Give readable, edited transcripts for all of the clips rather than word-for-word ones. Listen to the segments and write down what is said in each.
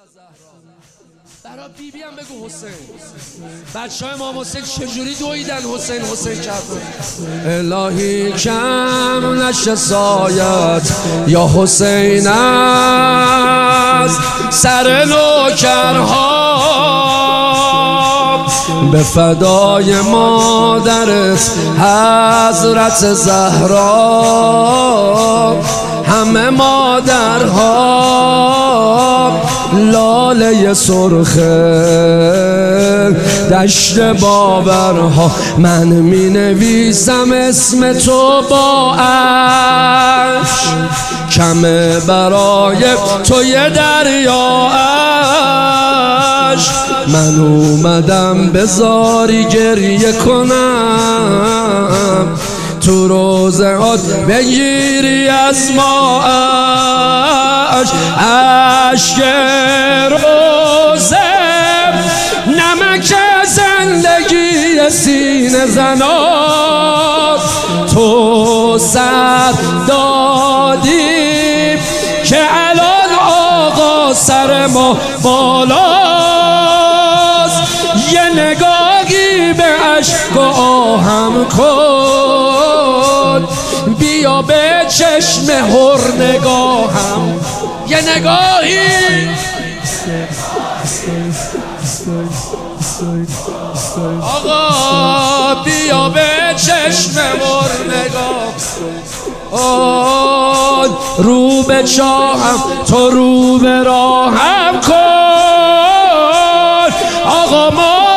برا بیبی هم بگو حسین. بچه های امام حسین چجوری دویدن حسین کردن. الهی کم نشه سایت یا حسین از سر نوکرها، به فدای مادرت حضرت زهرا. همه مادرها لاله سرخ دشت باورها، من می نویسم اسم تو با عشق، کمه برای تو یه دریا عشق. من اومدم بذاری گریه کنم، تو روزهات بگیری از ما عشق روزه، نمک زندگی سینه زنات. تو سر دادی که الان آقا سر ما بالاست، یه نگاهی به عشق و آهم کن، بیا به چشم هر نگاهم یه نگاهی. آقا بیا به چشم هر نگاه، رو به چاهم تو رو به راهم کن. آقا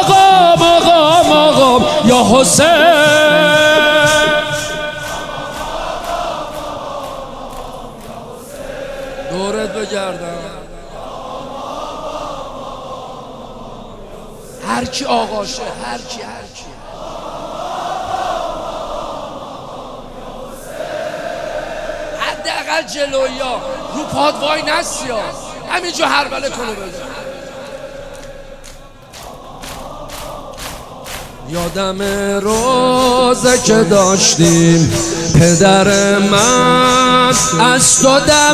مقام یا حسین، دورت بگردم هر کی آقاشه، هر کی حداقل جلویا رو پاد وای نسیا، همینجا هربله کنو بده. یادم روزه که داشتیم پدر من از تو دم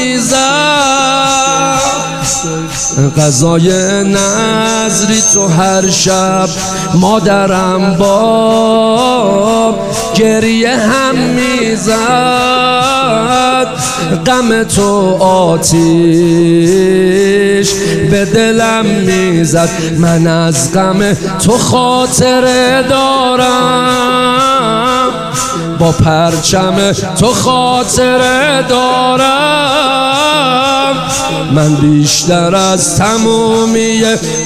میزد، غذای نظری تو هر شب مادرم با گریه هم میزد. غم تو آتیش به دلم میزد، من از غم تو خاطره دارم، با پرچم تو خاطره دارم. من بیشتر از تمومی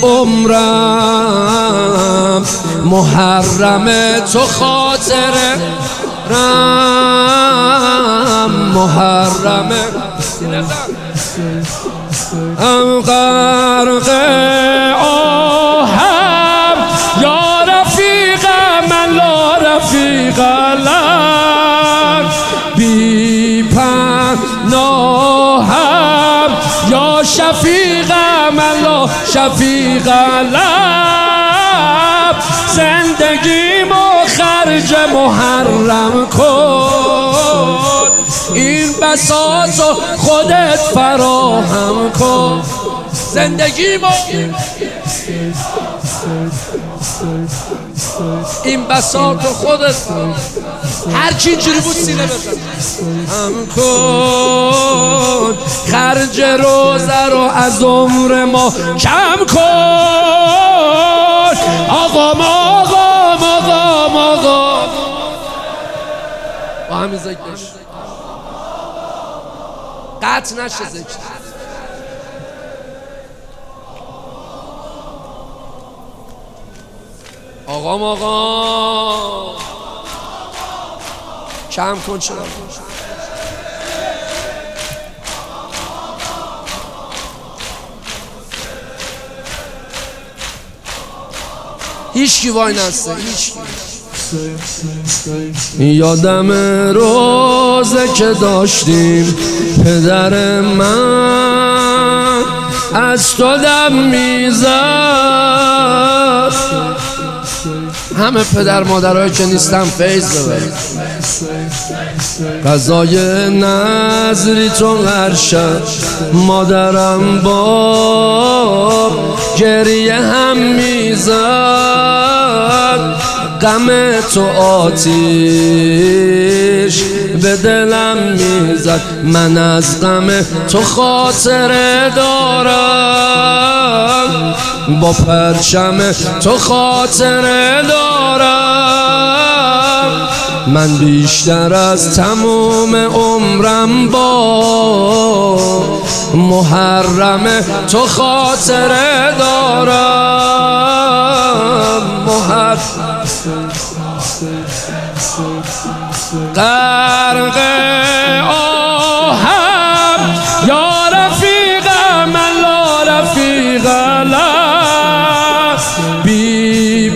عمرم محرم تو خاطره محرم غرق آهم یا رفیق من لا رفیق لک، بی پناهم یا شفیق من لا شفیق لک. زندگیمو خرج محرم کن، این بساطو خودت فراهم کن. زندگیمو این بساطو خودت هر کی اینجوری بود سینه بزن هم کن. خرج روزه رو از عمر ما کم کن. آقا با همین ذکر قطع نشه ذکر. آقا کم کن چرا هیچ کی وای نسته، هیچ کی. یادم روزه که داشتیم پدر من از تو دم میزد. همه پدر مادرهایی که نیستم فیض ببرید. غذای نظری تو هر شب مادرم با گریه هم میزد، غم تو آتیش به دلم میزد. من از غم تو خاطره دارم، با پرچم تو خاطره دارم. من بیشتر از تموم عمرم با محرم تو خاطره دارم. غرق آهم یا رفیقم لا رفیق له، بی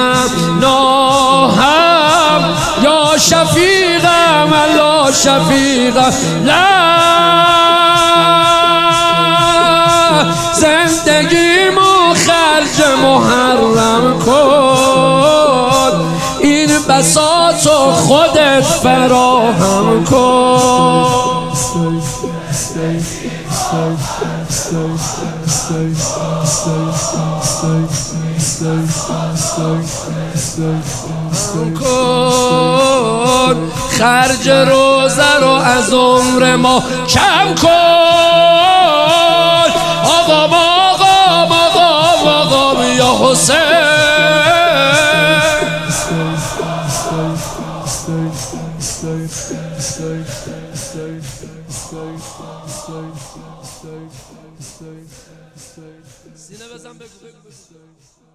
پناهم یا شفیقم لا شفیق له. زندگیمو خرج محرم کن، این بساطو خودت فراهم کن. خرج روزه رو از عمر ما کم کن. آقام آقام آقام آقام یا حسین. سینه بزن بگو.